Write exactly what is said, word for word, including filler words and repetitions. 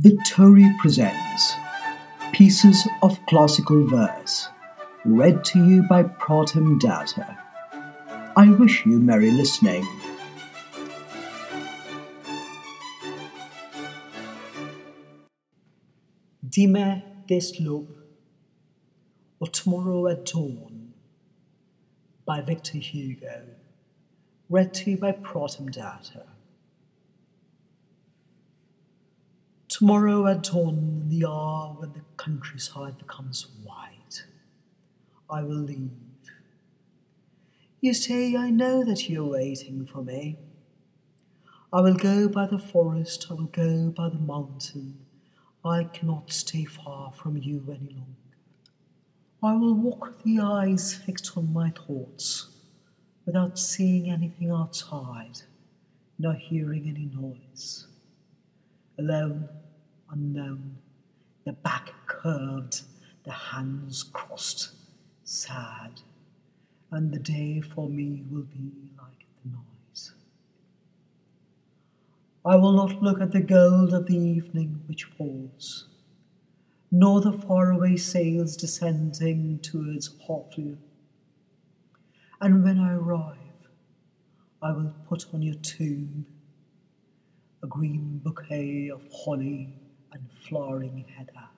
Victoria presents Pieces of Classical Verse, read to you by Pratham Datta. I wish you merry listening. Dime des l'aube, or Tomorrow at Dawn, by Victor Hugo, read to you by Pratham Datta. Tomorrow at dawn, in the hour when the countryside becomes white, I will leave. You say, I know that you're waiting for me. I will go by the forest, I will go by the mountain. I cannot stay far from you any longer. I will walk with the eyes fixed on my thoughts, without seeing anything outside, nor hearing any noise. Alone, unknown, the back curved, the hands crossed, sad, and the day for me will be like the noise. I will not look at the gold of the evening which falls, nor the faraway sails descending towards Hartlepool. And when I arrive, I will put on your tomb a green bouquet of holly and flowering heather.